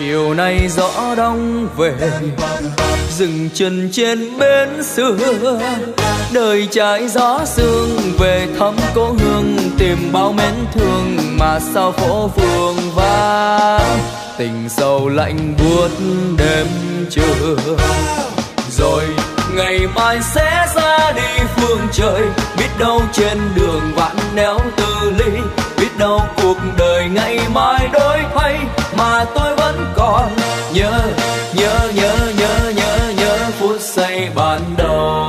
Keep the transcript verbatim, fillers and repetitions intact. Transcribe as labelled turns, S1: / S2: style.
S1: chiều nay gió đông về, dừng chân trên bến xưa, đời trái gió sương về thăm cố hương, tìm bao mến thương mà sao phố phường vắng, tình sầu lạnh buốt đêm trưa. Rồi ngày mai sẽ ra đi phương trời, biết đâu trên đường vạn néo từ ly, biết đâu cuộc đời ngày mai đổi thay mà tôi vẫn còn nhớ nhớ nhớ nhớ nhớ nhớ phút giây ban đầu.